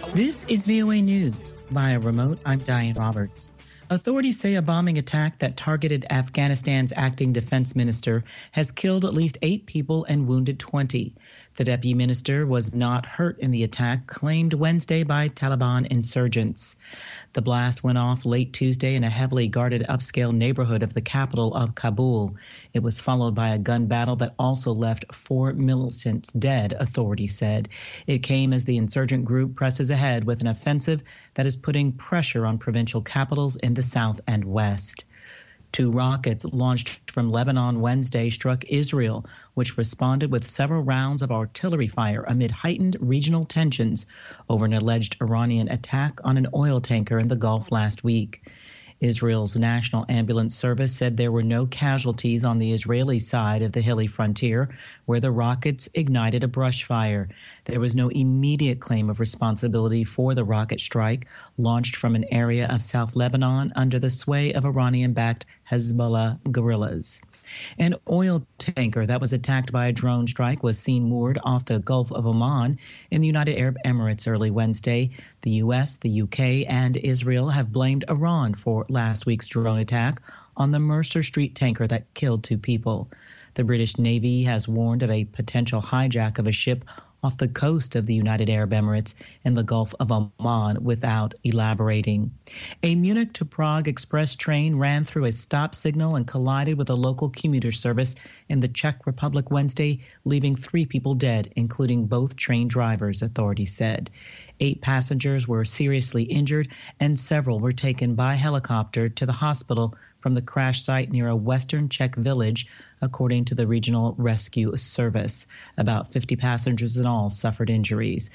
This is VOA News. Via remote, I'm Diane Roberts. Authorities say a bombing attack that targeted Afghanistan's acting defense minister has killed at least 8 people and wounded 20. The deputy minister was not hurt in the attack claimed Wednesday by Taliban insurgents. The blast went off late Tuesday in a heavily guarded upscale neighborhood of the capital of Kabul. It was followed by a gun battle that also left 4 militants dead, authorities said. It came as the insurgent group presses ahead with an offensive that is putting pressure on provincial capitals in the south and west. 2 rockets launched from Lebanon Wednesday struck Israel, which responded with several rounds of artillery fire amid heightened regional tensions over an alleged Iranian attack on an oil tanker in the Gulf last week. Israel's National Ambulance Service said there were no casualties on the Israeli side of the hilly frontier, where the rockets ignited a brush fire. There was no immediate claim of responsibility for the rocket strike, launched from an area of South Lebanon under the sway of Iranian-backed Hezbollah guerrillas. An oil tanker that was attacked by a drone strike was seen moored off the Gulf of Oman in the United Arab Emirates early Wednesday. The U.S., the UK, and Israel have blamed Iran for last week's drone attack on the Mercer Street tanker that killed 2 people. The British Navy has warned of a potential hijack of a ship off the coast of the United Arab Emirates in the Gulf of Oman without elaborating. A Munich to Prague express train ran through a stop signal and collided with a local commuter service in the Czech Republic Wednesday, leaving 3 people dead, including both train drivers, authorities said. 8 passengers were seriously injured and several were taken by helicopter to the hospital from the crash site near a western Czech village, according to the Regional Rescue Service. About 50 passengers in all suffered injuries.